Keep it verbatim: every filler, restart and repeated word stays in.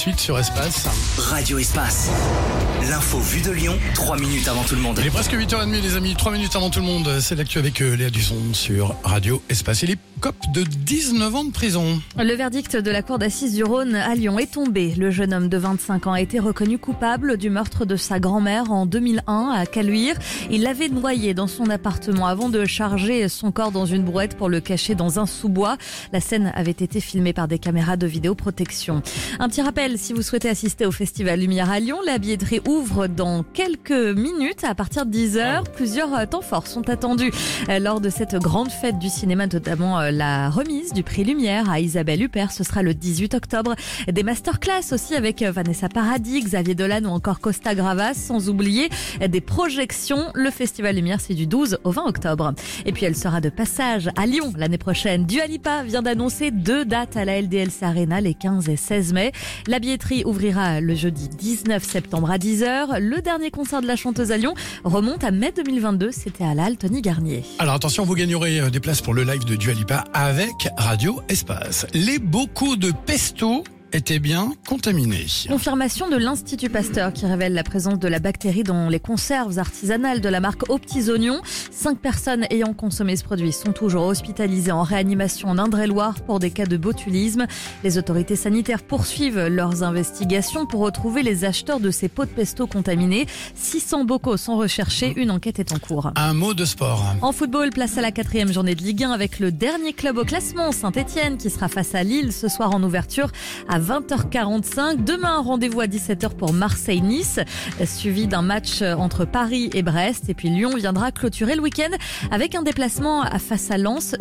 suite sur Espace. Radio Espace. L'info vue de Lyon, trois minutes avant tout le monde. Il est presque huit heures trente les amis, trois minutes avant tout le monde. C'est l'actu avec Léa Dusson sur Radio Espace. Il est cop de dix-neuf ans de prison. Le verdict de la cour d'assises du Rhône à Lyon est tombé. Le jeune homme de vingt-cinq ans a été reconnu coupable du meurtre de sa grand-mère en deux mille un à Caluire. Il l'avait noyé dans son appartement avant de charger son corps dans une brouette pour le cacher dans un sous-bois. La scène avait été filmée par des caméras de vidéoprotection. Un petit rappel, si vous souhaitez assister au Festival Lumière à Lyon, la billetterie ouvre dans quelques minutes à partir de dix heures. Plusieurs temps forts sont attendus lors de cette grande fête du cinéma, notamment la remise du prix Lumière à Isabelle Huppert. Ce sera le dix-huit octobre. Des masterclass aussi avec Vanessa Paradis, Xavier Dolan ou encore Costa Gravas, sans oublier des projections. Le Festival Lumière, c'est du douze au vingt octobre. Et puis elle sera de passage à Lyon l'année prochaine. Dua Lipa vient d'annoncer deux dates à la L D L C Arena les quinze et seize mai. La billetterie ouvrira le jeudi dix-neuf septembre à dix heures. Le dernier concert de la chanteuse à Lyon remonte à mai deux mille vingt-deux. C'était à la Halle Tony Garnier. Alors attention, vous gagnerez des places pour le live de Dua Lipa avec Radio Espace. Les bocaux de pesto étaient bien contaminés. Confirmation de l'Institut Pasteur qui révèle la présence de la bactérie dans les conserves artisanales de la marque Aux Petits Oignons. Cinq personnes ayant consommé ce produit sont toujours hospitalisées en réanimation en Indre-et-Loire pour des cas de botulisme. Les autorités sanitaires poursuivent leurs investigations pour retrouver les acheteurs de ces pots de pesto contaminés. six cents bocaux sont recherchés. Une enquête est en cours. Un mot de sport. En football, place à la quatrième journée de Ligue un avec le dernier club au classement, Saint-Etienne, qui sera face à Lille ce soir en ouverture à vingt heures quarante-cinq. Demain, rendez-vous à dix-sept heures pour Marseille-Nice, suivi d'un match entre Paris et Brest. Et puis Lyon viendra clôturer le week-end avec un déplacement face à Lens.